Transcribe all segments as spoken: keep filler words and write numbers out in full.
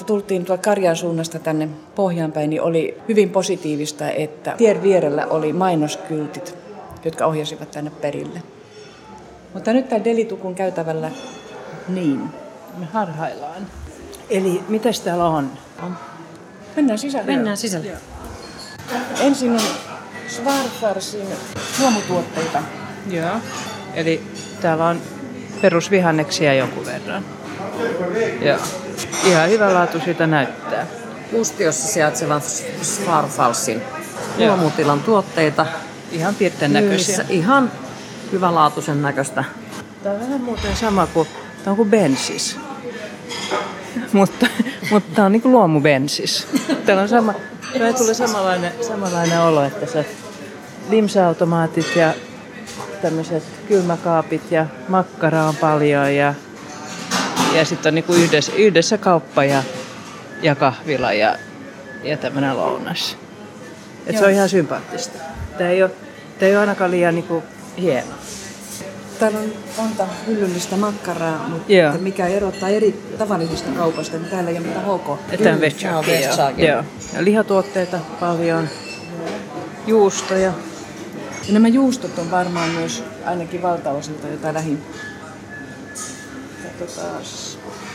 tultiin tuolta Karjaan suunnasta tänne pohjaan päin, niin oli hyvin positiivista, että tien vierellä oli mainoskyltit, jotka ohjasivat tänne perille. Mutta nyt täällä Delitukun käytävällä niin. Me harhaillaan. Eli mitäs täällä on? on? Mennään sisälle. Mennään sisälle. Joo. Ensin on Svarfarsin luomutuotteita. Joo. Eli täällä on perusvihanneksia jonkun verran. Joo. Ihan hyvänlaatu siitä näyttää. Mustiossa sijaitsevan Svarfalsin luomutilan tuotteita. Ihan piirten näköisiä. Ihan hyvänlaatuisen näköistä. Tämä on vähän muuten sama kuin, tämä on kuin bensis. mutta, mutta tämä on niin kuin luomubensis. Täällä on sama, täällä tulee samanlainen, samanlainen olo, että se limsa-automaatit ja tämmöiset kylmäkaapit ja makkara on paljon ja, ja sitten on niin kuin yhdessä, yhdessä kauppa ja, ja kahvila ja, ja tämmöinen lounas. Et se on ihan sympaattista. Tämä ei ole, tämä ei ole ainakaan liian niin kuin hieno. Täällä on monta hyllyllistä makkaraa, mutta Joo. mikä erottaa eri tavallisista kaupasta, niin täällä ei ole mitään H K. Tämä on Vestjaki. Joo. Ja lihatuotteita paljon, juustoja. Ja nämä juustot on varmaan myös ainakin valtaosilta jotain lähin. Katsotaas.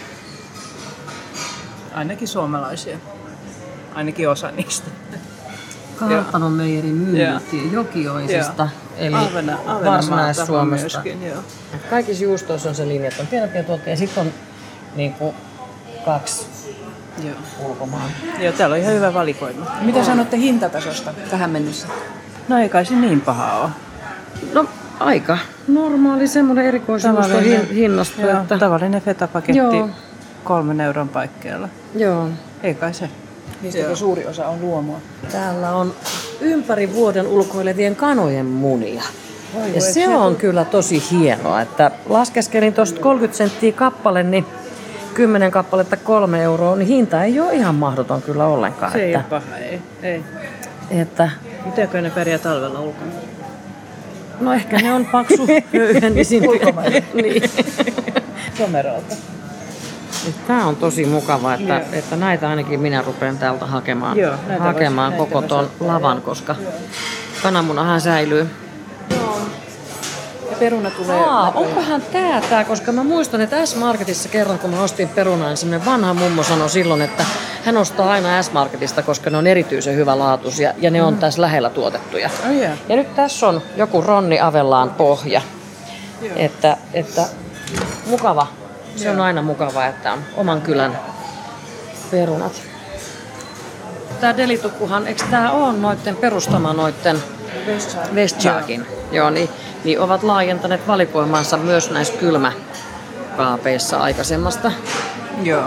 Ainakin suomalaisia. Ainakin osa niistä. Kartanon meijerin myynnittiin Jokioisista, eli Varsinais-Suomesta. Kaikissa juustoissa on se linja, että on pienempiä tuotteita ja sitten on niin kuin kaksi Joo. ulkomaan. Joo, täällä on ihan hyvä valikoima. Mitä Joo. sanotte hintatasosta tähän mennessä? No ei kai se niin paha ole. No aika normaali semmoinen erikoisjuusto hinnasto. Joo, että... tavallinen fetapaketti Joo. kolmen euron paikkeilla. Joo. Ei kai se. Niistä suuri osa on luomua. Täällä on ympäri vuoden ulkoilevien kanojen munia. Oi, ja se, se on kyllä tosi hienoa, että laskeskelin tuosta kolmekymmentä senttiä kappale, niin kymmenen kappaletta kolme euroa, niin hinta ei ole ihan mahdoton kyllä ollenkaan. Se ei että, ole paha, ei. ei. Että, Mitenkö ne pärjää talvella ulkona? no ehkä ne on paksu höyhennisin niin. Somerolta. Tämä on tosi mukava, että, että näitä ainakin minä rupean täältä hakemaan, Joo, hakemaan vois, koko tuon lavan, koska Joo. kananmunahan säilyy. Joo. Ja peruna tulee... Aa, onkohan tää tää, koska mä muistan, että S-Marketissa kerran, kun mä ostin perunaa, niin semmoinen vanha mummo sanoi silloin, että hän ostaa aina S-Marketista, koska ne on erityisen hyvälaatuisia ja ne on mm. tässä lähellä tuotettuja. Oh, yeah. Ja nyt tässä on joku Ronni Avellaan pohja, että, että mukava. Se on aina mukavaa, että on oman kylän perunat. Tää Delitukkuhan, eikö tää ole noitten perustama noitten Vestjakin? Joo, niin, niin ovat laajentaneet valikoimansa myös näissä kylmäkaapeissa aikaisemmasta. Joo.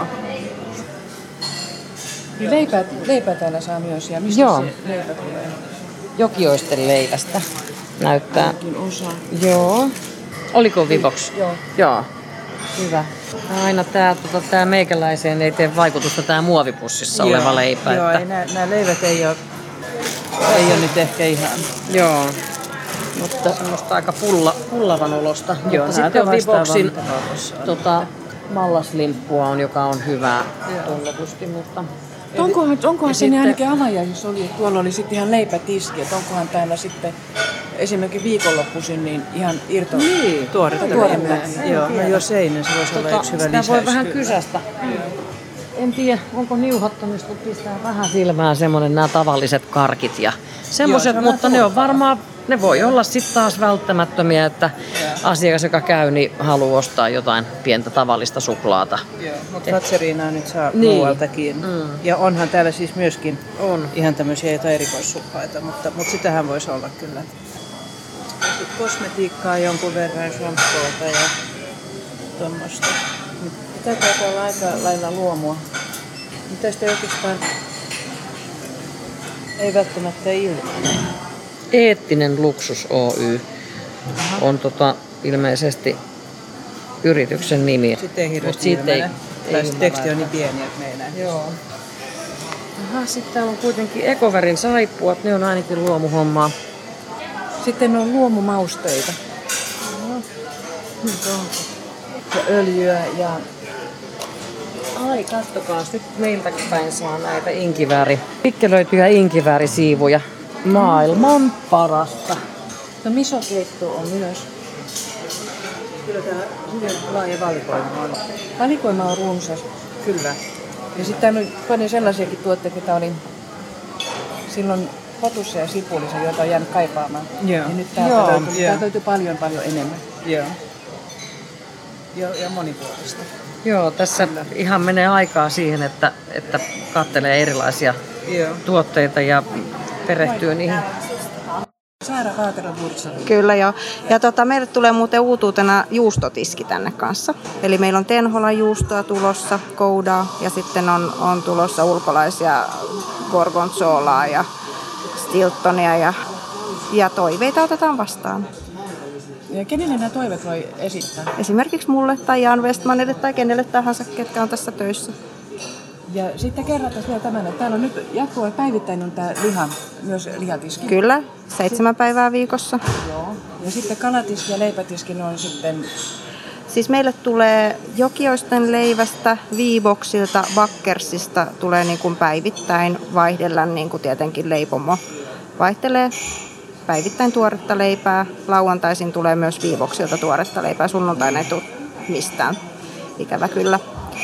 Leipää, leipää täällä saa myös. Ja mistä Joo. se leipä tulee? Jokioisten leivästä näyttää. Ainakin osa. Joo. Oliko Vivox? Joo. Joo. Hyvä. Aina tää, tota, tää meikäläiseen ei tee vaikutusta tää muovipussissa Joo. oleva leipä. Joo, että... ei, nää, nää leivät ei ole, ei ole nyt ehkä ihan... Joo. Mutta semmoista aika pulla, pullavan olosta. Joo, mutta sitten on Vivoxin tota, mallaslimppua on, joka on hyvää tunnetusti, mutta... Onkohan, onkohan sitten... sinne ainakin avajaisissa oli, että tuolla oli sitten ihan leipätiski, että onkohan täällä sitten esimerkiksi viikonloppuisin niin ihan irto... Niin, tuoretta leipää. Joo, no jos ei, niin se voisi tota, olla yksi hyvä lisäys. Sitä voi vähän kyllä. kysästä. Mm. En tiedä, onko niuhottamista, pistää vähän silmään semmoinen nämä tavalliset karkit ja semmoiset, Joo, mutta ne on varmaan, ne voi olla sitten taas välttämättömiä, että Joo. asiakas, joka käy, niin haluaa ostaa jotain pientä tavallista suklaata. Joo, mutta Fatserinaa nyt saa niin. muualtakin. Mm. Ja onhan täällä siis myöskin on. ihan tämmöisiä jotain erikoissuklaita, mutta, mutta sitähän voisi olla kyllä. Sitten kosmetiikkaa jonkun verran, shampooita ja tuommoista. Tätä taitaa olla aika lailla luomua. Mitä sitten oikeastaan ei välttämättä ilman. Eettinen Luksus Oy Aha. on tota, ilmeisesti yrityksen nimi. Sitten ei hirveästi siitä ei, tai se teksti on niin pieni, että me ei näe. Joo. Aha, sitten on kuitenkin Ekoverin saippuat, ne on ainakin luomuhommaa. Sitten on luomumausteita. Nyt on. Ja öljyä ja... Ai Ai, kattokaa, nyt meiltä päin saa näitä inkivääri, pikkelöityjä inkiväärisiivuja. Maailman parasta. No misokeitto on myös. Kyllä tämä hyvin laaja valikoima on. Valikoima on runsas. Kyllä. Ja sitten täällä on paljon sellaisiakin tuotteita, mitä oli silloin hotussa ja sipulissa, joita on jäänyt kaipaamaan. Joo. Ja nyt täältä Joo, löytyy, joo. täältä löytyy paljon paljon enemmän. Joo. Ja, ja monipuolista. Joo, tässä Kyllä. ihan menee aikaa siihen, että, että katselee erilaisia Joo. tuotteita ja perehtyy niihin. Saara Vaatero-Burtsari. Kyllä joo. Ja tota, meille tulee muuten uutuutena juustotiski tänne kanssa. Eli meillä on Tenholan juustoa tulossa, koudaa ja sitten on, on tulossa ulkolaisia gorgonzolaa ja stiltonia ja, ja toiveita otetaan vastaan. Ja kenelle nämä toiveet voi esittää? Esimerkiksi mulle tai Jan Westmanille tai kenelle tahansa, ketkä on tässä töissä. Ja sitten kerrotaan vielä tämän, että täällä on nyt jatkuva päivittäin on tämä liha, myös lihatiski. Kyllä, seitsemän päivää viikossa. Joo. Ja sitten kalatiski ja leipätiski ne on sitten... Siis meille tulee Jokioisten leivästä, Viiboksilta, Bakkersista tulee niin kuin päivittäin vaihdella, niin kuin tietenkin leipomo vaihtelee. Päivittäin tuoretta leipää, lauantaisin tulee myös Viiboksilta tuoretta leipää, sunnuntaina ei tule mistään, ikävä kyllä.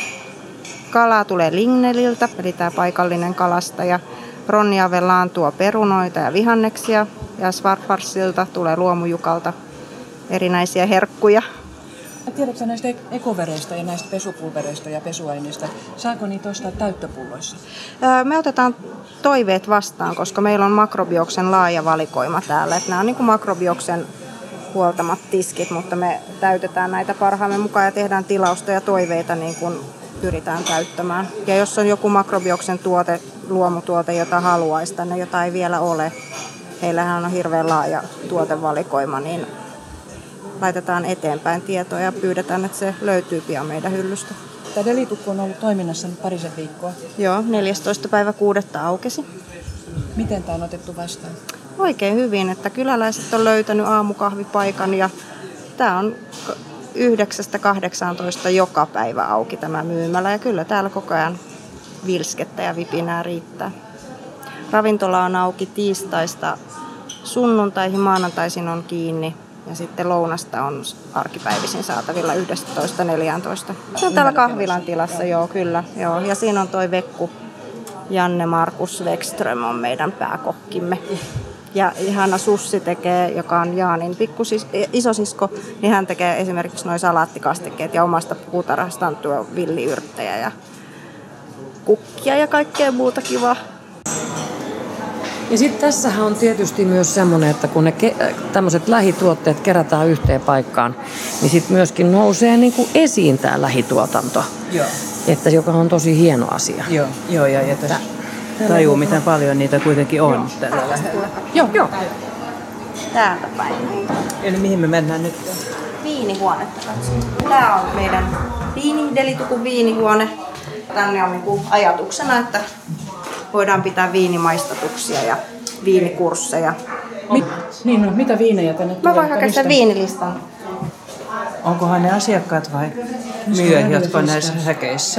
Kalaa tulee Ligneliltä, eli tämä paikallinen kalastaja. Ronni Avellaan tuo perunoita ja vihanneksia. Ja Svartfarsilta tulee Luomujukalta erinäisiä herkkuja. Tiedätkö näistä ekovereistä ja näistä pesupulvereista ja pesuaineista? Saako niitä ostaa täyttöpulloissa? Me otetaan toiveet vastaan, koska meillä on Makrobioksen laaja valikoima täällä. Että nämä on niin kuin Makrobioksen huoltamat tiskit, mutta me täytetään näitä parhaamme mukaan ja tehdään tilausta ja toiveita niin kuin pyritään täyttämään. Ja jos on joku Makrobioksen tuote, luomutuote, jota haluaisi tänne, jota ei vielä ole, heillähän on hirveän laaja tuotevalikoima, niin laitetaan eteenpäin tietoa ja pyydetään, että se löytyy pian meidän hyllystä. Tämä delitukku on ollut toiminnassa nyt parisen viikkoa. Joo, neljästoista päivä kuudetta aukesi. Miten tämä on otettu vastaan? Oikein hyvin, että kyläläiset on löytänyt aamukahvipaikan ja tämä on yhdeksästä kahdeksaantoista joka päivä auki tämä myymälä ja kyllä täällä koko ajan vilskettä ja vipinää riittää. Ravintola on auki tiistaista sunnuntaihin, maanantaisin on kiinni ja sitten lounasta on arkipäivisin saatavilla yksitoista neljätoista. Se on täällä kahvilan tilassa, joo kyllä. Joo. Ja siinä on toi Vekku, Janne Markus Wexström on meidän pääkokkimme. Ja ihana Sussi tekee, joka on Jaanin pikkusis, isosisko, niin hän tekee esimerkiksi nuo salaattikastikkeet ja omasta puutarhastaan tuo villiyrttejä ja kukkia ja kaikkea muuta kivaa. Ja sitten tässähän on tietysti myös semmoinen, että kun ne ke- tämmöiset lähituotteet kerätään yhteen paikkaan, niin sitten myöskin nousee niinku esiin tämä lähituotanto. Joo. Että joka on tosi hieno asia. Joo, joo ja, ja tässä tajuu, miten paljon niitä kuitenkin on joo. Tällä lähellä. Joo, joo. Täältä päin. Eli mihin me mennään nyt? Viinihuonetta katsotaan. Tämä on meidän viini, Delitukun viinihuone. Tänne on niinku ajatuksena, että voidaan pitää viinimaistatuksia ja viinikursseja. Mit, niin no, mitä viinejä tänne tulee? Mä voin hakea sen viinilistan. Onkohan ne asiakkaat vai myyjät, jotka on näissä häkeissä?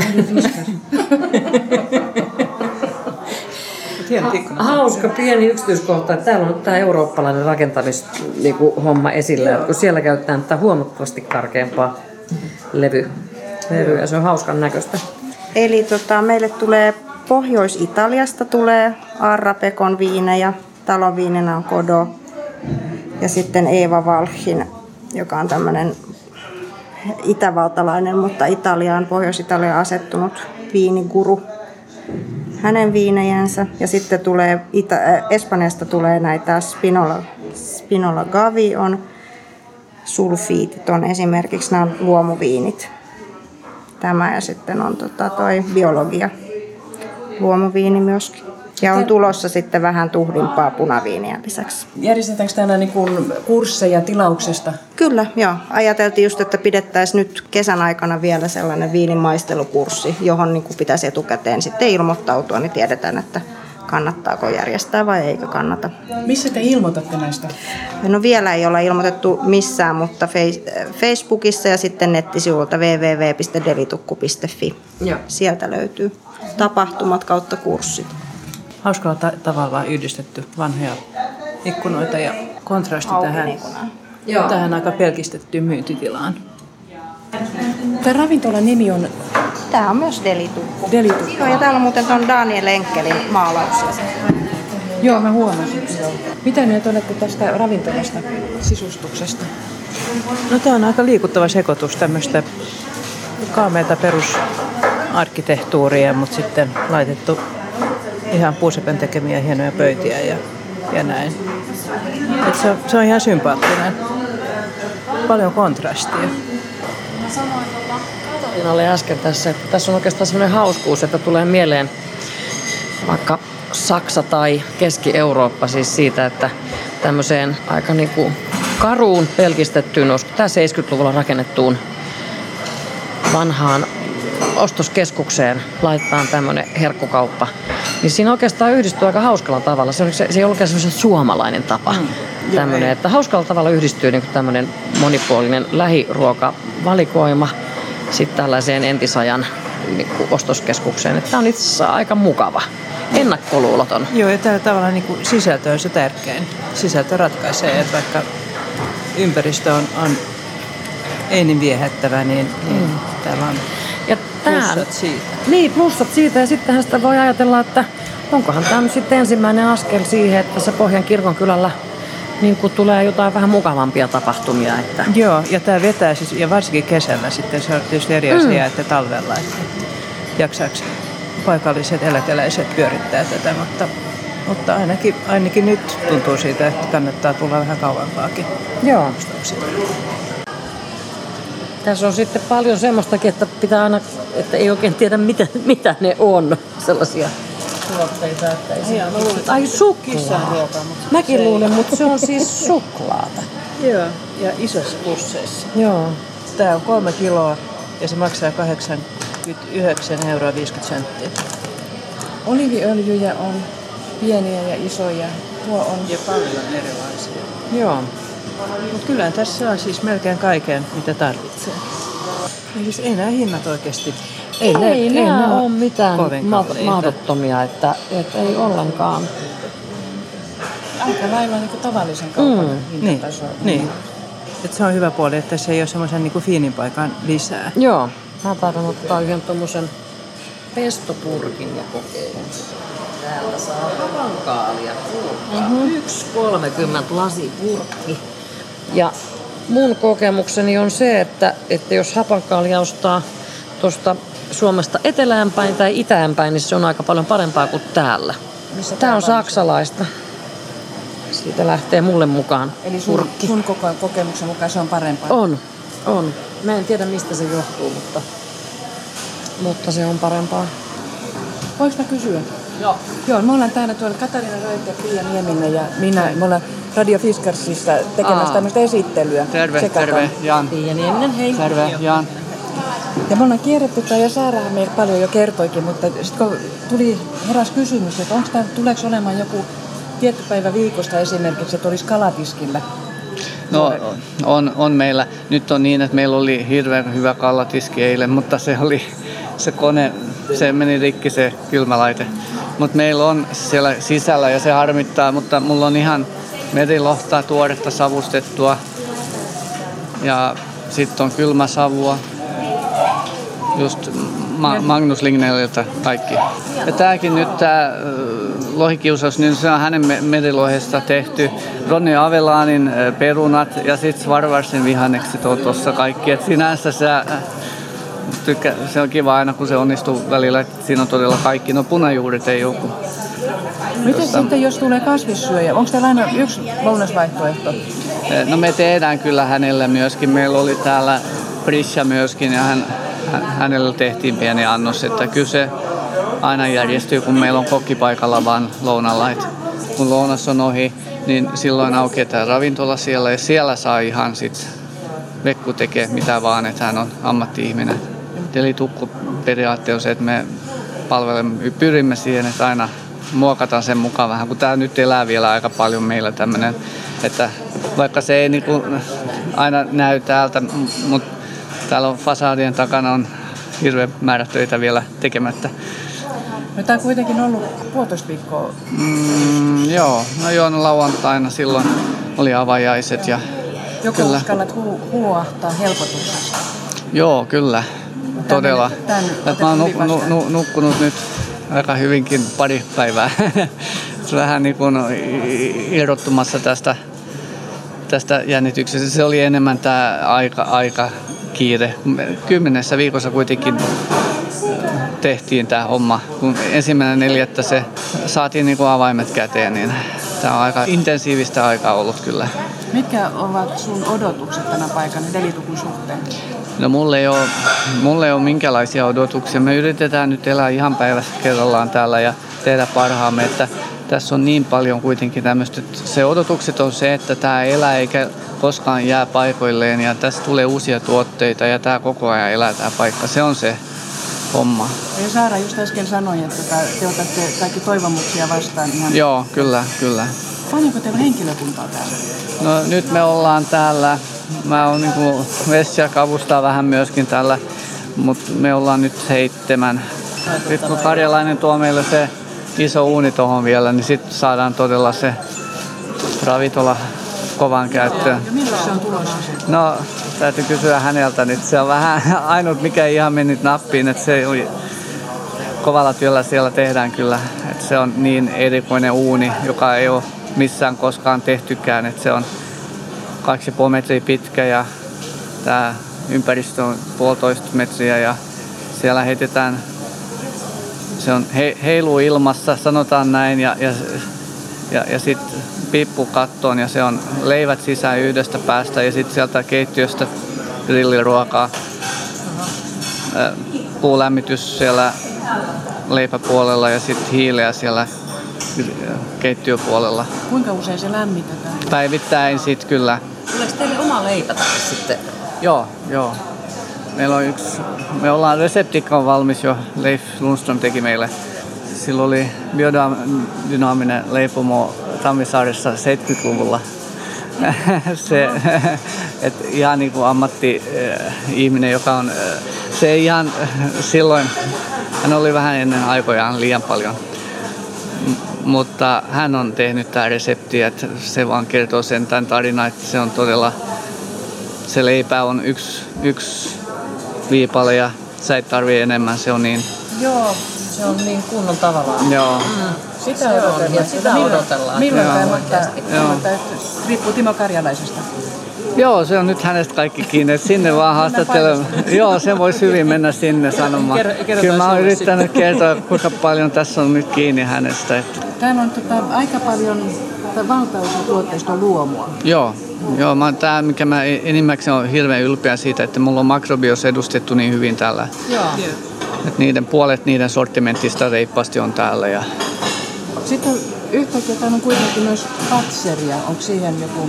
Hauska pieni yksityiskohta, että täällä on tämä eurooppalainen rakentamishomma esillä, että kun siellä käytetään tätä huomattavasti karkeampaa levy, levyä, se on hauskan näköistä. Eli tota, meille tulee Pohjois-Italiasta tulee Arrapekon viinejä, talon viinenä on Kodo ja sitten Eeva Walchin, joka on tämmöinen itävaltalainen, mutta Italiaan, Pohjois-Italiaan asettunut viiniguru. Hänen viinejänsä ja sitten tulee Itä- äh, Espanjasta tulee näitä Spinola, Spinola Gavi on sulfiitit on esimerkiksi nämä luomuviinit. Tämä ja sitten on tota, toi biologia luomuviini myöskin. Ja on tulossa sitten vähän tuhdimpaa punaviiniä lisäksi. Järjestetäänkö täällä niin kuin kursseja tilauksesta? Kyllä, joo. Ajateltiin just, että pidettäisiin nyt kesän aikana vielä sellainen viinin maistelukurssi, johon niin kuin pitäisi etukäteen sitten ilmoittautua, niin tiedetään, että kannattaako järjestää vai eikö kannata. Missä te ilmoitatte näistä? No vielä ei olla ilmoitettu missään, mutta Facebookissa ja sitten nettisivuilta double-u double-u double-u piste delitukku piste fi. Joo. Sieltä löytyy tapahtumat kautta kurssit. Hauskalla ta- tavalla yhdistetty vanhoja ikkunoita ja kontrasti tähän, tähän aika pelkistettyyn myyntitilaan. Tämä ravintolan nimi on Tämä on myös Delitukku. Delitukku. Joo, ja täällä on muuten tuon Daniel Enkelin maalauksia. Joo, mä huomasin. Mitä nyt olette tästä ravintolasta, sisustuksesta? No tämä on aika liikuttava sekoitus tämmöistä kaameita perusarkkitehtuuria, mutta sitten laitettu ihan puusepen tekemiä hienoja pöytiä ja, ja näin. Et se, on, se on ihan sympaattinen. Paljon kontrastia. Oli äsken tässä, että tässä on oikeastaan sellainen hauskuus, että tulee mieleen vaikka Saksa tai Keski-Eurooppa siis siitä, että tämmöiseen aika niin kuin karuun pelkistettyyn, tämä seitsemänkymmentäluvulla rakennettuun vanhaan ostoskeskukseen laitetaan tämmöinen herkkukauppa. Niin siinä oikeastaan yhdistyy aika hauskalla tavalla. Se, se, se ei ole oikein semmoisen suomalainen tapa. Mm, tämmöinen, että hauskalla tavalla yhdistyy niin kuin tämmöinen monipuolinen lähiruokavalikoima sitten tällaiseen entisajan niin kuin ostoskeskukseen. Tämä on itse asiassa aika mukava, ennakkoluuloton. Joo, ja tällä tavalla niin kuin sisältö on se tärkein. Sisältö ratkaisee, että vaikka ympäristö on, on ei niin viehättävä, niin, niin mm. täällä on ja plussat siitä. Niin, plussat siitä. Ja sittenhän sitä voi ajatella, että onkohan tämä nyt sitten ensimmäinen askel siihen, että se Pohjan kirkonkylällä niin kun tulee jotain vähän mukavampia tapahtumia. Että... Joo, ja tämä vetää siis, ja varsinkin kesällä sitten, se on tietysti eri asia, mm. että talvella, että jaksaako paikalliset eläkeläiset pyörittää tätä, mutta, mutta ainakin, ainakin nyt tuntuu siitä, että kannattaa tulla vähän kauempaakin. Joo. Tässä on sitten paljon semmoistakin, että pitää aina, että ei oikein tiedä mitä, mitä ne on, sellaisia tuotteita, että ei se... Ai suklaa. Mäkin luulen, mutta se on siis suklaata. Joo, ja isossa pusseissa. Joo. Tää on kolme kiloa ja se maksaa kahdeksankymmentäyhdeksän euroa viisikymmentä senttiä. Oliiviöljyjä on pieniä ja isoja. Tuo on... Ja paljon erilaisia. Joo. Mutta kyllä tässä on siis melkein kaiken, mitä tarvitsee. Eli siis ei nämä hinnat oikeasti... Ei, ei, ei nämä ole ole mitään ma- mahdottomia, että, että ei ollenkaan. Aika lailla niin kuin tavallisen kaupan mm, hintataso. Niin, niin. Että se on hyvä puoli, että se ei ole semmoisen niin kuin fiinin paikan lisää. Joo. Mä taidan ottaa yhden tommosen pestopurkin ja kokeilen. Täältä saa havankaalia. Mm-hmm. yksi kolmekymmentä lasipurkki. Ja mun kokemukseni on se, että, että jos hapankaalia ostaa tuosta Suomesta eteläänpäin tai itäänpäin, niin se on aika paljon parempaa kuin täällä. Missä tää on saksalaista. Siitä lähtee mulle mukaan. Eli sun, sun koko kokemuksen mukaan se on parempaa? On, on. Mä en tiedä mistä se johtuu, mutta, mutta se on parempaa. Voinko mä kysyä? Joo. Joo, me ollaan täällä tuolla Katarina Röyt ja Pia Nieminen ja minä. Me ollaan Radio Fiskarsissa tekemässä tämmöistä esittelyä. Terve, Sekataan. terve, Jan. Pia Nieminen, hei. Terve, Jan. Ja me ollaan kierretty tää ja Saarahan meille paljon jo kertoikin, mutta sitten kun tuli heräs kysymys, että onko tää, tuleeko olemaan joku tietty päivä viikosta esimerkiksi, että olisi kalatiskillä? No on, on meillä. Nyt on niin, että meillä oli hirveän hyvä kalatiski eilen, mutta se oli se kone, se meni rikki se kylmälaite. Mutta meillä on siellä sisällä ja se harmittaa, mutta mulla on ihan merilohtaa tuoretta savustettua ja sitten on kylmäsavua. Just Ma- Magnus Lignelliltä kaikki. Ja tääkin nyt tää lohikiusaus, niin se on hänen merilohesta tehty. Ronny Avelaanin perunat ja sitten Svarvarsin vihannekset on tossa kaikki. Et sinänsä se, tykkä, se on kiva aina, kun se onnistuu välillä, että siinä on todella kaikki. No punajuuret ei joku. Miten tosta... sitten, jos tulee kasvissyöjä? Onko teillä aina yksi lounasvaihtoehto? No me tehdään kyllä hänelle myöskin. Meillä oli täällä Prisha myöskin ja hän hänellä tehtiin pieni annos, että kyllä se aina järjestyy, kun meillä on kokkipaikalla vaan lounalla. Et kun lounas on ohi, niin silloin aukeaa tämä ravintola siellä ja siellä saa ihan sit Vekku tekee mitä vaan, että hän on ammatti-ihminen. Eli tukku periaate on se, että me palvelemme, pyrimme siihen, että aina muokataan sen mukaan vähän, kun tää nyt elää vielä aika paljon meillä tämmönen, että vaikka se ei niinku aina näy täältä, mutta täällä on fasadien takana on hirveä määrä töitä vielä tekemättä. No, tämä on kuitenkin ollut puolitoista viikkoa. Mm, joo, no joo, no lauantaina silloin oli avajaiset ja Joko kyllä. uskallat hu- huuahtaa helpotuksesta? Joo, kyllä, todella. Tämän Et mä oon nuk- nu- nu- nukkunut nyt aika hyvinkin pari päivää. Vähän niin kuin irrottumassa tästä, tästä jännityksestä. Se oli enemmän tämä aika, aika kiire. Kymmenessä viikossa kuitenkin tehtiin tämä homma. Kun ensimmäinen neljättä se saatiin niin kuin avaimet käteen, niin tämä on aika intensiivistä aikaa ollut kyllä. Mitkä ovat sun odotukset tänä paikana Delitukun suhteen? No mulle ei ole, mulle ei ole minkälaisia odotuksia. Me yritetään nyt elää ihan päivässä kerrallaan täällä ja tehdä parhaamme, että tässä on niin paljon kuitenkin tämmöistä. Se odotukset on se, että tämä elää eikä koskaan jää paikoilleen ja tässä tulee uusia tuotteita ja tämä koko ajan elää tämä paikka. Se on se homma. Ja Saara just äsken sanoi, että te otatte kaikki toivomuksia vastaan ihan... Joo, kyllä, kyllä. Paljonko teillä on henkilökuntaa täällä? No nyt me ollaan täällä. Mä oon niinku Vesiak avustaa vähän myöskin täällä, mutta me ollaan nyt seitsemän. Sitten kun Karjalainen tuo meille se iso uuni tohon vielä, niin sitten saadaan todella se ravintola kovan käyttöön. Ja milloin se on tulossa? No, täytyy kysyä häneltä nyt. Se on vähän ainut, mikä ei ihan mennyt nappiin, että se oli kovalla työllä siellä tehdään kyllä. Että se on niin erikoinen uuni, joka ei ole missään koskaan tehtykään, että se on kaksi ja puoli metriä pitkä ja tämä ympäristö on puolitoista metriä ja siellä heitetään, se on he, heiluu ilmassa, sanotaan näin, ja, ja, ja, ja sitten piippu kattoon ja se on leivät sisään yhdestä päästä ja sitten sieltä keittiöstä grilliruokaa. Puulämmitys siellä leipäpuolella ja sitten hiileä siellä keittiöpuolella. Kuinka usein se lämmitetään? Päivittäin sitten kyllä. Tuleeko teille oma leipä tänne sitten? Joo, joo. Meillä on yksi, me ollaan, reseptikka on valmis jo, Leif Lundström teki meille. Silloin oli biodynaaminen leipomo Tammisaaressa seitsemänkymmentäluvulla. Se, et ihan niin kuin ammatti-ihminen, joka on, se ei ihan silloin, hän oli vähän ennen aikojaan liian paljon. Mutta hän on tehnyt tämä resepti, että se vaan kertoo sen tämän tarinan, että se on todella, se leipä on yksi, yksi viipale ja sä et tarvii enemmän, se on niin. Joo, se on niin kunnon tavallaan. Joo. Mm. Sitä Se on, odotellaan. ja sitä milloin, odotellaan. Milloin Joo. tämä mutta, Joo. mutta riippuu Timo Karjalaisesta. Joo, se on nyt hänestä kaikki kiinni, että sinne vaan haastattelemaan. Joo, se voisi hyvin mennä sinne sanomaan. Kyllä mä oon yrittänyt kertoa, kuinka paljon tässä on nyt kiinni hänestä. Että... Täällä on tota, aika paljon, valtaosa tuotteista on luomua. Joo, joo mä, tää, mikä mä enimmäkseen on hirveän ylpeä siitä, että mulla on makrobios edustettu niin hyvin täällä. Joo. Että niiden puolet niiden sortimentista reippaasti on täällä. Ja... Sitten yhtäkkiä täällä on kuitenkin myös patseria. Onko siihen joku...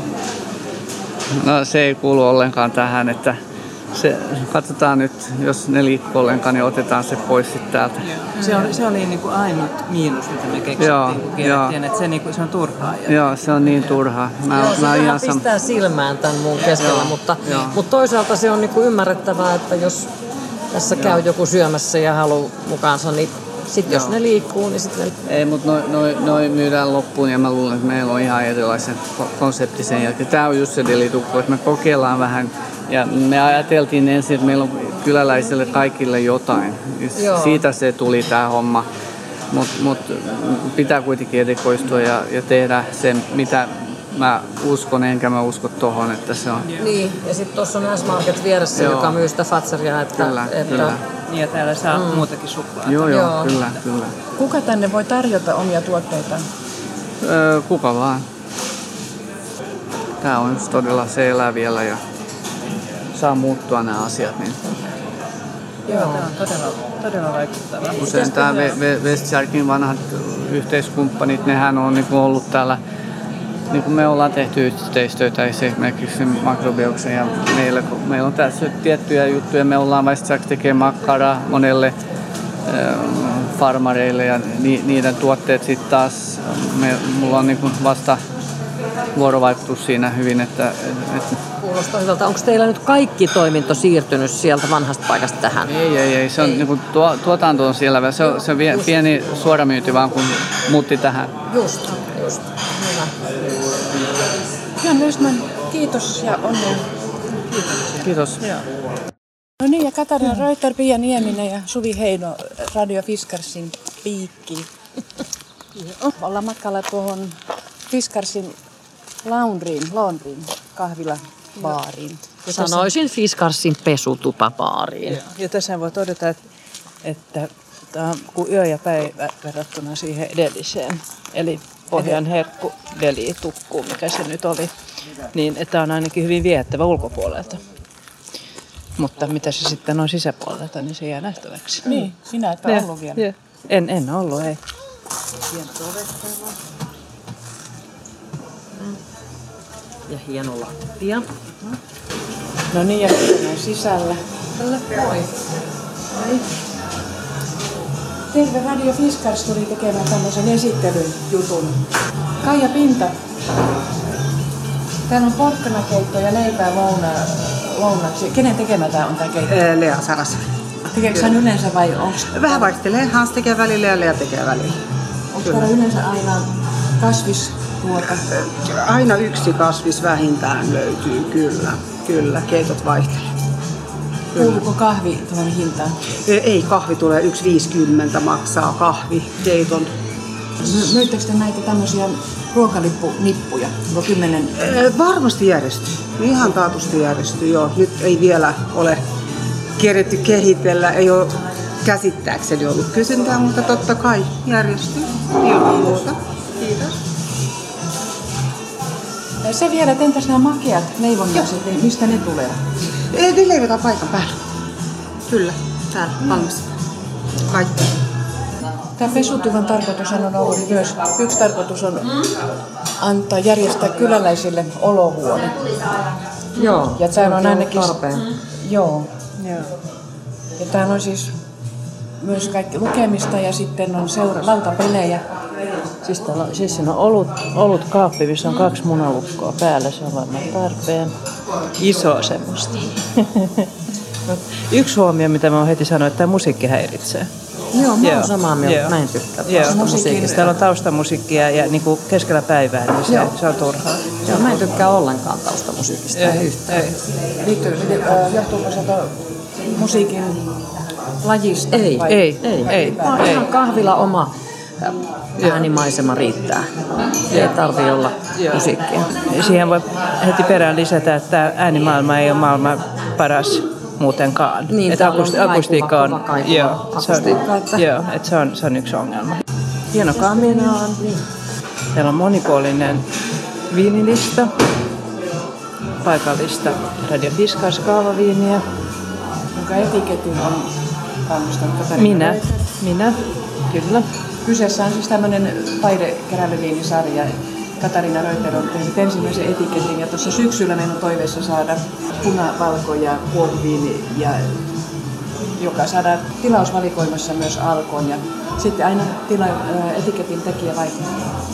No se ei kuulu ollenkaan tähän, että se, katsotaan nyt, jos ne liikkuu ollenkaan, niin otetaan se pois sitten täältä. Se oli, se oli niinku ainut miinus, mitä me keksittiin, Joo, kun tiedettiin, että se, niinku, se on turhaa. Joo, se on niin turhaa. Mä, Joo, se mä vähän ihan sam... pistää silmään tämän muun keskellä, Joo, mutta, joo. mutta toisaalta se on niinku ymmärrettävää, että jos tässä joo. käy joku syömässä ja haluaa mukaansa, niin sitten jos ne liikkuu, niin sitten ne... Ei, mutta noin noi, noi myydään loppuun ja mä luulen, että meillä on ihan erilaisen konsepti sen jälkeen. Tää on just se delitukko, että me kokeillaan vähän ja me ajateltiin ensin, että meillä on kyläläisille kaikille jotain. Joo. Siitä se tuli tää homma. Mutta mut pitää kuitenkin erikoistua ja, ja tehdä sen, mitä mä uskon, enkä mä usko tohon, että se on... Niin, ja sitten tuossa on S-Market vieressä, Joo. joka myy sitä fatseria, että... Kyllä, että kyllä. Niin, ja täällä saa mm. muutakin suklaata. Joo, joo, Joo. kyllä, kyllä. Kuka tänne voi tarjota omia tuotteitaan? Öö, kuka vaan. Tää on just todella, se elää vielä ja saa muuttua nämä asiat. Niin. Joo, tämä on todella, todella vaikuttava. Usein tämä Westjarkin vanhat yhteiskumppanit, nehän on niinku ollut täällä, niin kuin me ollaan tehty yhteistyötä esimerkiksi makrobioksen ja meillä, meillä on tässä tiettyjä juttuja. Me ollaan Westjark tekee makkaraa monelle farmareille ja ni, niiden tuotteet sitten taas, me, mulla on niin kuin vasta vuorovaikutus siinä hyvin, että, että Kuulostaa hyvältä. Onko teillä nyt kaikki toiminto siirtynyt sieltä vanhasta paikasta tähän? Ei, ei, ei. Se on, niin kuin tuo, tuotanto on siellä. Se on, se on vie, pieni suoramyynti vaan, kun muutti tähän. Just, just. Hyvä. Jan Lösman, kiitos ja onnea. Kiitos. No niin, ja Katarina Reuter, Pia Nieminen ja Suvi Heino Radio Fiskarsin piikkiin. Ollaan matkalla tuohon Fiskarsin laundryin, laundryin kahvila baariin. Sanoisin Fiskarsin pesutupabaariin. Ja, ja tässä voi todeta, että, että tämä on kuin yö ja päivä verrattuna siihen edelliseen. Eli Pohjan herkku deli-tukkuun, mikä se nyt oli. Niin, että on ainakin hyvin viehättävä ulkopuolelta. Mutta mitä se sitten on sisäpuolelta, niin se jää nähtäväksi. Niin, sinä et ole ollut vielä. Ja. En, en ollut, ei. Ja hieno lattia. No niin, ja sitten sisällä. Moi. Moi. Terve, Radio Fiskars tuli tekemään tämmöisen esittelyn jutun. Kaija Pinta. Täällä on porkkanakeitto ja leipää louna, lounaksi. Kenen tekemä tää on tää keitto? Lea Saras. Tekeekö hän yleensä vai onks... Vähän vaihtelee. Hans tekee välillä ja Lea tekee välillä. Onko täällä yleensä aina kasvisruoka? Aina yksi kasvis vähintään löytyy, kyllä. Kyllä, keitot vaihtelee. Kuuluuko kahvi tuohon hintaan? Ei, kahvi tulee yksi viisikymmentä maksaa kahvi, keiton. Myyttekö te näitä tämmöisiä ruokalippuniippuja? Onko kymmenen? Varmasti järjestyy. Ihan taatusti järjestyy, joo. Nyt ei vielä ole keretty kehitellä, ei ole käsittääkseni ollut kysyntää, mutta totta kai järjestyy ilman muuta. Kiitos. Se vielä, että entäs nämä makeat leivonnaiset, niin mistä ne tulee? Ne leivotaan paikan päällä. Kyllä, täällä valmis. Kaikki. Tämä pesutuvan tarkoitus on ollut myös, yksi tarkoitus on antaa järjestää kyläläisille olohuone. Joo, Ja täällä on ainakin... tarpeen. Joo. Joo. Ja täällä on siis myös kaikki lukemista ja sitten on seura- lautapelejä. Siis, täällä, siis siinä on olut, olut kaappi, missä on kaksi munalukkoa päällä. Se on varmaan tarpeen. Iso semmoista. Yksi huomio, mitä mä oon heti sanoa, että tämä musiikki häiritsee. Joo, mä Joo. oon samaa mieltä. Joo. Mä en tykkää Joo. taustamusiikista. Täällä on taustamusiikkia ja niin kuin keskellä päivää, niin se, se on turhaa. Joo, mä en tykkää ollenkaan taustamusiikista. Ei, yhtään. ei. Liittyy, äh, johtuuko se tuo musiikin lajista? Ei, vai? Ei, Ei, ei, vaan ei. ihan kahvila oma äänimaisema riittää. Ei tarvitse olla musiikkia. Siihen voi heti perään lisätä, että äänimaailma ei ole maailman paras muutenkaan. Niin, että täällä on akusti- akustiikka on, kova kaikuva joo, se on, akustiikka, että- joo, että se on, se on yksi ongelma. Hieno kamina on. Täällä on monipuolinen viinilista, paikallista Radio Fiskars kaavaviiniä. Jonka etiketin on valmistanut Katarina Minä, Reuter. minä, kyllä. Kyseessä on siis tämmöinen taidekeräilyviinisarja. Katarina Reuter on tehnyt ensimmäisen etiketin ja tuossa syksyllä meillä on toiveessa saada punavalko ja kuohuviini, ja, joka saadaan tilausvalikoimassa myös Alkoon. Ja sitten aina tila, ää, etiketin tekijä vaihtaa.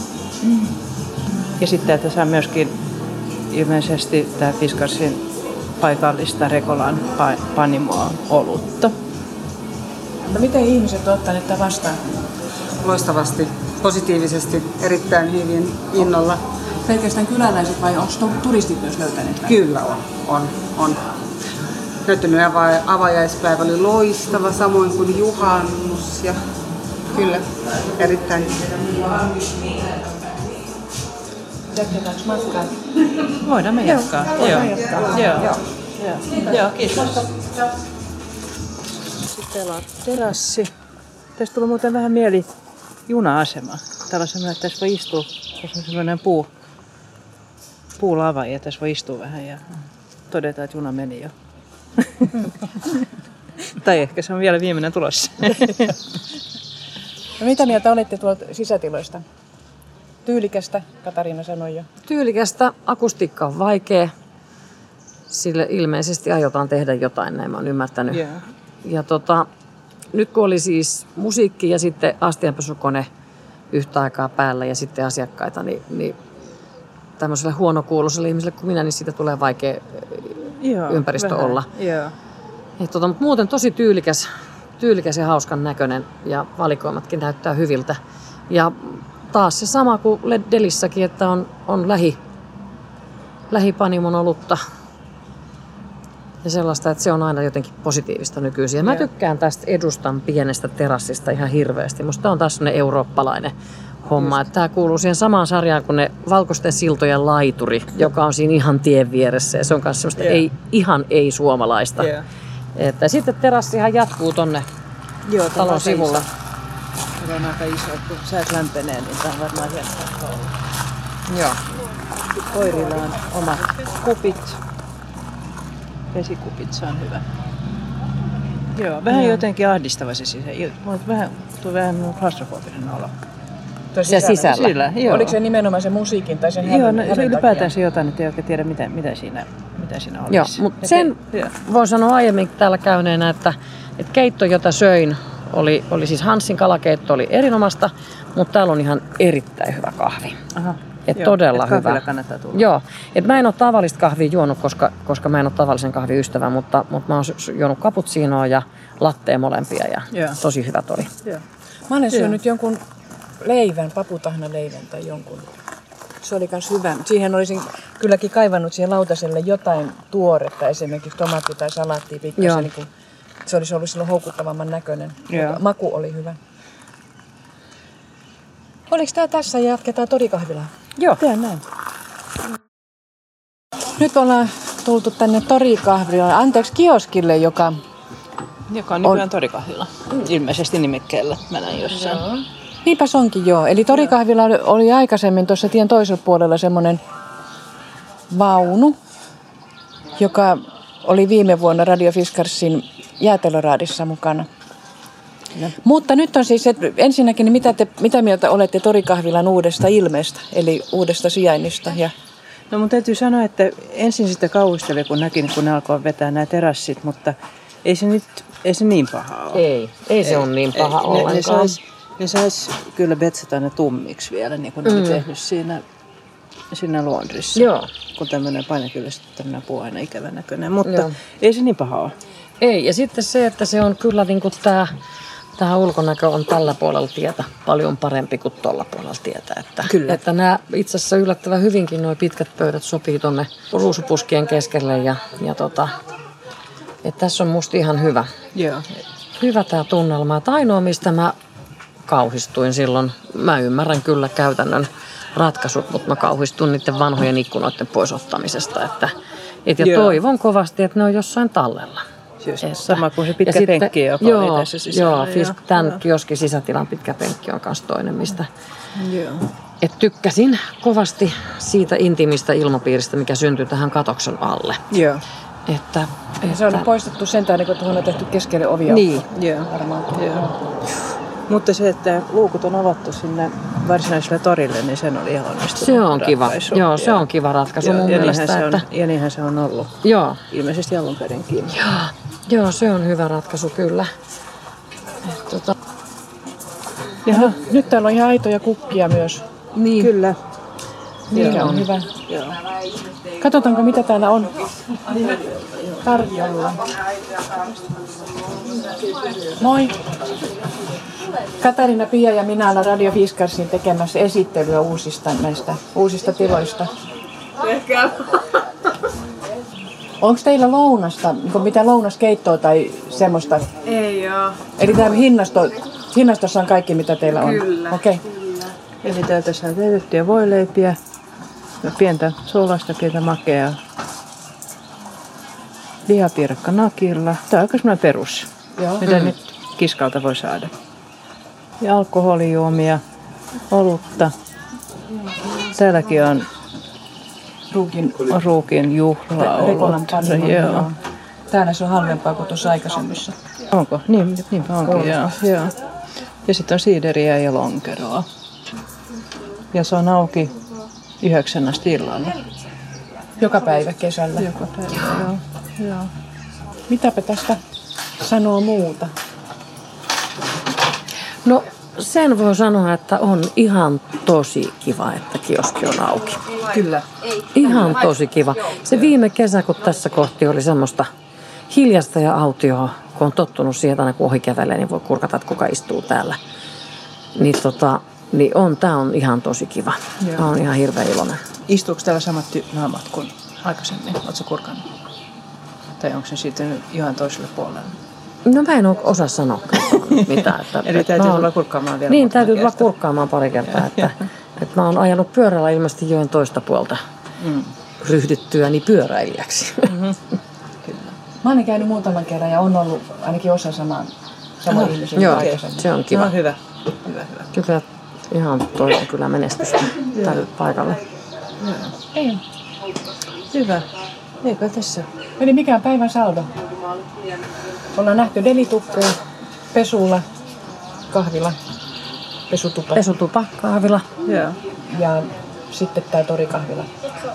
Ja sitten tässä on myöskin ilmeisesti tämä Fiskarsin paikallista Rekolan pa- panimoa olutta. No miten ihmiset ovat ottaneet tämän vastaan? Loistavasti, positiivisesti, erittäin hyvin, innolla. Pelkästään kyläläiset vai onko turistit myös löytäneet tämän? Kyllä on, on, on. Löytynyt ava- avajaispäivä oli loistava, samoin kuin juhannus ja kyllä, erittäin. Jatketaanko matkaa? Voidaan me jatkaa. Joo, voidaan jatkaa. Joo. Joo. Joo. Joo, kiitos. Sitten täällä on terassi. Tästä tulee muuten vähän mieli juna-asema. Täällä on semmoinen, että tässä voi istua. Tässä on semmoinen puu, puulava ja tässä voi istua vähän ja todeta, että juna meni jo. Tai ehkä se on vielä viimeinen tulossa. No mitä mieltä olitte tuolta sisätiloista? Tyylikästä, Katarina sanoi jo. Tyylikästä, akustiikka on vaikea. Sille ilmeisesti aiotaan tehdä jotain, näin mä oon ymmärtänyt. Yeah. Ja tota, nyt kun oli siis musiikki ja sitten astianpesukone yhtä aikaa päällä ja sitten asiakkaita, niin, niin tämmöiselle huonokuuloiselle ihmiselle kuin minä, niin siitä tulee vaikea Joo, ympäristö vähän. olla. Joo. Et tota, mutta muuten tosi tyylikäs, tyylikäs ja hauskan näköinen ja valikoimatkin näyttää hyviltä. Ja taas se sama kuin Delissäkin, että on, on lähi, lähipanimon olutta ja sellaista, että se on aina jotenkin positiivista nykyisin. Ja mä tykkään tästä Edustan pienestä terassista ihan hirveästi. Musta on taas sellainen eurooppalainen homma. Että tää kuuluu siihen samaan sarjaan kuin ne Valkoisten siltojen laituri, joka on siinä ihan tien vieressä. Ja se on myös semmoista yeah. ei, ihan ei-suomalaista. Yeah. Että sitten terassihan jatkuu tonne Joo, talon sivulla. Tämä on aika iso, kun säät lämpenee, niin tämä on varmaan hieno olla. Joo. Koirilla on omat kupit. Vesikupit, se on hyvä. Joo, vähän mm. jotenkin ahdistava se sisä. Vähän, tuo vähän klaustrofobinen olo. Siellä sisällä? Sillä, joo. Oliko se nimenomaan se musiikin tai sen hänen, Joo, no, hänen se ylipäätään se jotain, että ei oikein tiedä, mitä, mitä, siinä, mitä siinä olisi. Joo, mutta sen voin sanoa aiemmin täällä käyneenä, että, että keitto, jota söin, oli, oli siis Hansin kalakeitto, oli erinomaista, mutta täällä on ihan erittäin hyvä kahvi. Aha. Et Joo, todella et hyvä. Kannattaa tulla. Joo, et mä en ole tavallista kahvia juonut, koska, koska mä en ole tavallisen kahvin ystävä, mutta, mutta mä oon juonut cappuccinoa ja lattea molempia ja Joo. tosi hyvät oli. Joo. Mä olen syönyt jonkun leivän, paputahna-leivän tai jonkun. Se oli myös hyvä. Siihen olisin kylläkin kaivannut siihen lautaselle jotain tuoretta, esimerkiksi tomaatti tai salaattia pikkasen. Niin se olisi ollut silloin houkuttavamman näköinen. Maku oli hyvä. Oliko tämä tässä ja jatketaan torikahvilaa? Joo, tehdään näin. Nyt ollaan tultu tänne torikahvilaan. Anteeksi, kioskille, joka... Joka on nykyään on... torikahvila. Ilmeisesti nimikkeellä. Mä näin jossain. Joo. Niinpäs onkin, joo. Eli torikahvila oli, oli aikaisemmin tuossa tien toisella puolella semmoinen vaunu, joka oli viime vuonna Radio Fiskarsin jäätelöraadissa mukana. No. Mutta nyt on siis, että ensinnäkin, niin mitä, te, mitä mieltä olette torikahvilan uudesta ilmeestä, eli uudesta sijainnista? Ja... No mun täytyy sanoa, että ensin sitä kauhisteli, kun näkin, kun ne alkoi vetää nämä terassit, mutta ei se nyt ei se niin paha ole. Ei, ei se ei, ole niin paha ei, ollenkaan. Ne, ne sais, ne sais kyllä betsata ne tummiksi vielä, niin kuin ne mm. on tehnyt siinä, siinä laundrissa. Joo. Kun tämmöinen painekyllästi tämmöinen puuaina ikävän näköinen, mutta Joo. ei se niin paha ole. Ei, ja sitten se, että se on kyllä niin kuin tämä... Tämä ulkonäkö on tällä puolella tietä paljon parempi kuin tuolla puolella tietä. Että, Kyllä. että nämä itse asiassa yllättävän hyvinkin nuo pitkät pöydät sopii tuonne ruusupuskien keskelle. Ja, ja tota, että tässä on musta ihan hyvä. Joo. Hyvä tämä tunnelma. Että ainoa, mistä mä kauhistuin silloin, mä ymmärrän kyllä käytännön ratkaisut, mutta mä kauhistuin niiden vanhojen ikkunoiden pois ottamisesta. Että, et ja Joo. toivon kovasti, että ne on jossain tallella. Just, sama kuin se pitkä sitten, penkki, joka joo, oli tässä sisällä. Joo, Fisk, tämän joo. kioskin sisätilan pitkä penkki on myös toinen, mistä joo. Et tykkäsin kovasti siitä intiimistä ilmapiiristä, mikä syntyi tähän katoksen alle. Joo. Että, että... Se on poistettu sen takia, kun tuohon on tehty keskelle ovia. Niin. Joo. Varmaan. Joo. Mutta se, että luukut on avattu sinne varsinaiselle torille, niin sen oli ihan onnistunut. Se on kiva. Ratkaisu. Joo, se on kiva ratkaisu joo, mun ja mielestä. Se on, että... Ja niinhän se on ollut. Joo. Ilmeisesti alun perinkin. Joo. Joo, se on hyvä ratkaisu kyllä. Et, tota... Jaha, nyt täällä on ihan aitoja kukkia myös. Niin. Kyllä. Niin on. on hyvä. Joo. Katsotaanko mitä täällä on tarjolla. Moi. Katarina Pia ja minä ollaan Radio Fiskarsin tekemässä esittelyä uusista näistä uusista tiloista. Onko teillä lounasta, niin mitä lounaskeittoa tai semmoista? Ei oo. Eli tämä hinnasto, hinnastossa on kaikki mitä teillä on? Kyllä. Okei. Okay. Eli täältä saa täytettyjä voileipiä, pientä suolasta, pientä makeaa. Lihapiirakka nakilla. Tämä on aika semmoinen perus, Joo. mitä mm. nyt kiskalta voi saada. Ja alkoholijuomia, olutta. Täälläkin on Ruukin, ruukin juhlaolut. Joo. Täällä se on halvempaa kuin tuossa aikaisemmissa. Onko? Niin, niinpä onkin. Joo. Joo. Ja sitten on siideriä ja lonkeroa. Ja se on auki yhdeksän asti illalla. Joka päivä kesällä. Joka päivä, joo. joo. Mitäpä tästä sanoo muuta? No sen voi sanoa, että on ihan tosi kiva, että kioski on auki. Kyllä. Ihan tosi kiva. Se viime kesä, kun tässä kohti oli semmoista hiljasta ja autioa, kun on tottunut siihen, että aina kun ohi kävelee, niin voi kurkata, että kuka istuu täällä. Niin, tota, niin on, tää on ihan tosi kiva. Mä oon ihan hirveän iloinen. Istuuko täällä samat ty- naamat kuin aikaisemmin? Oletko kurkannut? Tai onko se siirtynyt ihan toiselle puolelle? No mä en osaa sanoa mitään. Että, Eli että täytyy oon, tulla kurkkaamaan vielä. Niin, täytyy tulla kurkkaamaan pari kertaa. Että, että mä oon ajanut pyörällä ilmeisesti joen toista puolta mm. ryhdyttyäni pyöräilijäksi. Mm-hmm. Mä oon käynyt muutaman kerran ja on ollut ainakin osa saman, saman Aha, ihmisen joo, aikaisemmin. se on kiva. No, hyvä. Hyvä, hyvä. Kyllä ihan toi on kyllä menestystä tälle paikalle. Ei. Hyvä. Eikö tässä? Eli mikään päivän saldo. Ollaan nähty delitukkuun, pesulla, kahvila, pesutupa Pesutupa, kahvila. Joo. ja sitten tää torikahvila.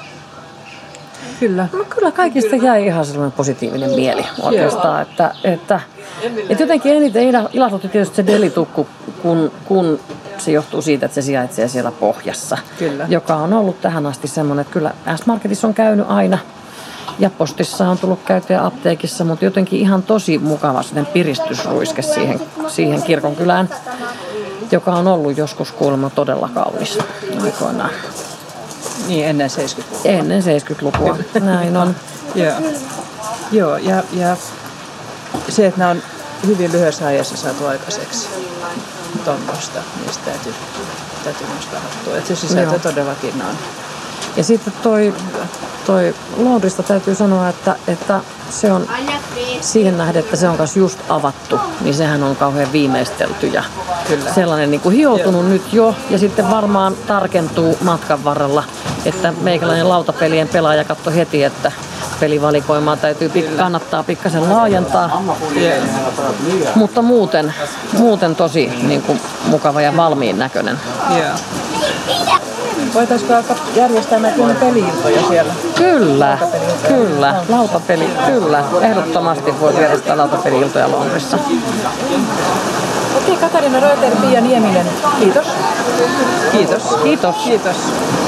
Kyllä. No kyllä kaikista jäi ihan sellainen positiivinen mieli oikeastaan, että, että, että jotenkin eniten ilahdutti tietysti se delitukku, kun, kun se johtuu siitä, että se sijaitsee siellä pohjassa, Kyllä. joka on ollut tähän asti semmoinen, että kyllä S-Marketissa on käynyt aina ja postissa on tullut käytyä apteekissa, mutta jotenkin ihan tosi mukava sellainen piristysruiske siihen, siihen kirkonkylään, joka on ollut joskus kuulemma todella kaunis aikoinaan. Niin, ennen seitsemänkymmentälukua. Ennen seitsemänkymmentälukua, näin on. Joo. Joo, ja, ja se, että nämä on hyvin lyhyessä ajassa saatu aikaiseksi tuommoista, niin sitä täytyy, täytyy nostaa hattua. Että se sisältö Joo. todellakin on. Ja sitten toi, toi Laudrista täytyy sanoa, että, että se on siihen nähden, että se on kanssa just avattu, niin sehän on kauhean viimeistelty ja Kyllä. sellainen niin kuin hioutunut Joo. nyt jo. Ja sitten varmaan tarkentuu matkan varrella, että meikäläinen lautapelien pelaaja katsoi heti, että pelivalikoimaa täytyy pik- kannattaa pikkasen laajentaa. Yeah. Mutta muuten, muuten tosi niin kuin, mukava ja valmiin näköinen. Yeah. Voitaisiko alkaa järjestää näitä peli-iltoja siellä? Kyllä, kyllä. Lautapeli, kyllä. Ehdottomasti voi järjestää lautapeli-iltoja Laudrissa. Okei, Katarina Reuter, Pia Nieminen. Kiitos. Kiitos. Kiitos. Kiitos.